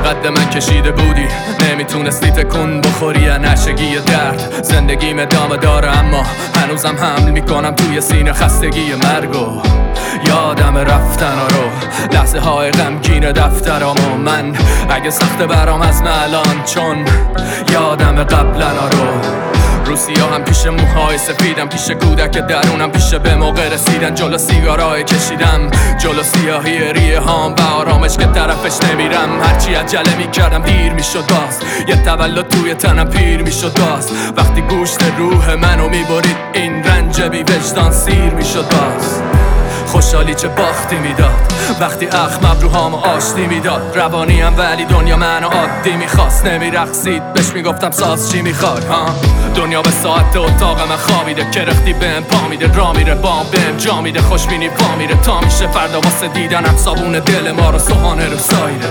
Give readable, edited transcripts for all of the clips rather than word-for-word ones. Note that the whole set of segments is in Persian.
قد من کشیده بودی، نمیتونستی تکون بخوری نشگی درد. زندگیم ادامه داره اما هنوزم حمل میکنم توی سینه خستگی مرگو. یادم رفتن رو لحظه های غمگین دفترام و من اگه سخته برام از الان، چون یادم قبلا رو روسیا هم پیش موهای سفیدم، پیش کودک درونم، پیش به موقع رسیدن، جلو سیگارای کشیدم، جلو سیاهی ریه هام و آرامش که طرفش نمیرم. هرچی عجله میکردم دیر میشد باز، یه تولد توی تنم پیر میشد باز. وقتی گوشت روح منو میبرید این رنج بی وجدان سیر میشد باز. خوشحالی چه باختی میداد وقتی اخم ابروهامو آشتی میداد. روانیم ولی دنیا منو عادی میخواست، نمیرقصید بهش میگفتم ساز چی میخوای ها. دنیا به ساعت اتاق من خوابیده، کرختی بهم پا میده، را میره بام بهم جا میده، خوشبینی پا میره تا میشه فردا واسه دیدنم صابون دل ما رو سوهانه رو سایره.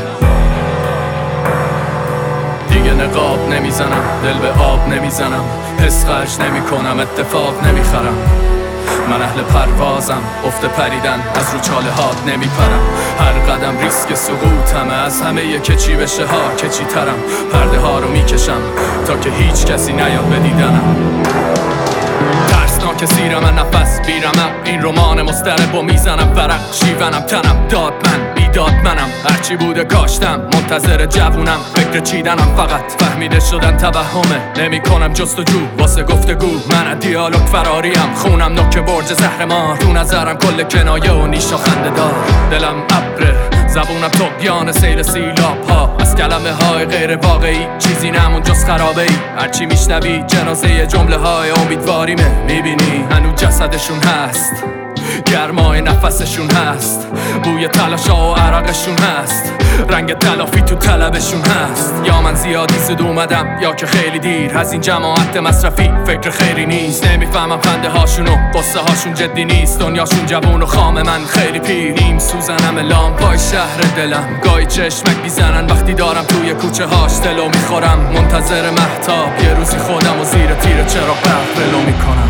دیگه نقاب نمیزنم، دل به آب نمیزنم، حس خرج نمیکنم، اتفاق نمیخرم. من اهل پروازم، افت پریدن از رو چاله هات نمیپرم. هر قدم ریسک سقوطمه، از همه کچی بشه ها کچی ترم. پرده ها رو میکشم تا که هیچ کسی نیاد به دیدنم. ترسناک زیر من نفس بیرمم، این رمان مضطرب و میزنم ورق شیونم تنم داد من بیداد منم. هرچی بوده کاشتم منتظر جوونم، فکر چیدنم فقط فهمیده شدن توهمه. نمی کنم جستجو واسه گفتگو، من از دیالوگ فراریم، خونم نوک برج زهرمار، تو نظرم کل کنایه و نیش و خنده دار. دلم ابره زبونم طغیان سیل سیلاب ها، از کلمه های غیر واقعی چیزی نمون جز خرابه ای. هرچی میشنوی جنازه جمله های امیدواریمه، میبینی هنوز جسدشون هست، گرمای نفسشون هست، بوی تلاشا و عرقشون هست، رنگ تلافی تو طلبشون هست. یا من زیادی زود اومدم یا که خیلی دیر، از این جماعت مصرفی فکر خیری نیست. نمیفهمم خنده هاشونو قصه هاشون جدی نیست، دنیاشون جوون و خام من خیلی پیر. نیم سوزنم لامپای شهر دلم، گاهی چشمک بیزنن وقتی دارم توی کوچه هاش دلو میخورم. منتظر مهتاب یه روزی خودم و زیر تیر چراغ برق ولو میکنم.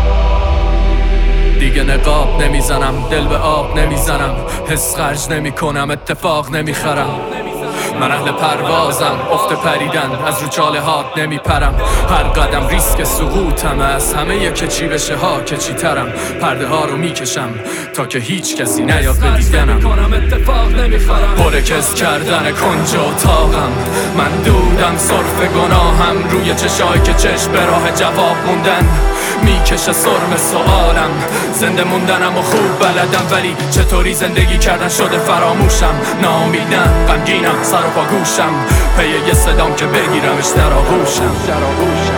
دیگه نقاب نمیزنم، دل به آب نمیزنم، حس خرج نمی کنم، اتفاق نمیخرم. من اهل پروازم، افت پریدن از رو چاله هات نمیپرم. هر قدم ریسک سقوطمه، از همه کچی بشه ها کچی ترم. پرده ها رو میکشم تا که هیچ کسی نیاد به دیدنم. پرکز کردن کنج اتاقم، من دودم صرف گناهم، روی چشای که چشم به راه جواب موندن میکشه سرم سوالم. زنده موندنم و خوب بلدم، ولی چطوری زندگی کردن شده فراموشم. ناامیدم غمگینم سر و پا گوشم، پی یه صدام که بگیرمش در آغوشم.